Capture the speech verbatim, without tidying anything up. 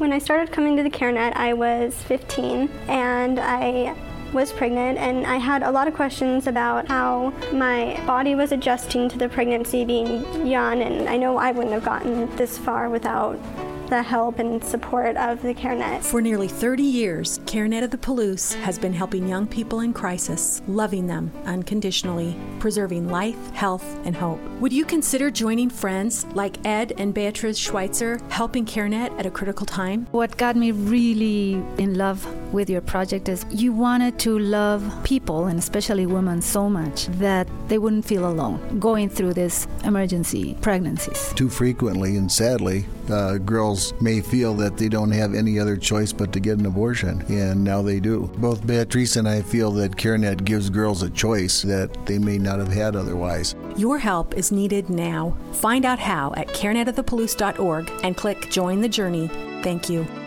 When I started coming to the CareNet, I was fifteen, and I was pregnant, and I had a lot of questions about how my body was adjusting to the pregnancy being young, and I know I wouldn't have gotten this far without the help and support of the CareNet. For nearly thirty years, CareNet of the Palouse has been helping young people in crisis, loving them unconditionally, preserving life, health, and hope. Would you consider joining friends like Ed and Beatrice Schweitzer, helping CareNet at a critical time? What got me really in love with your project is you wanted to love people, and especially women, so much that they wouldn't feel alone going through this emergency pregnancies. Too frequently and sadly, uh, girls may feel that they don't have any other choice but to get an abortion, and now they do. Both Beatrice and I feel that CareNet gives girls a choice that they may not have had otherwise. Your help is needed now. Find out how at care net of the palouse dot org and click Join the Journey. Thank you.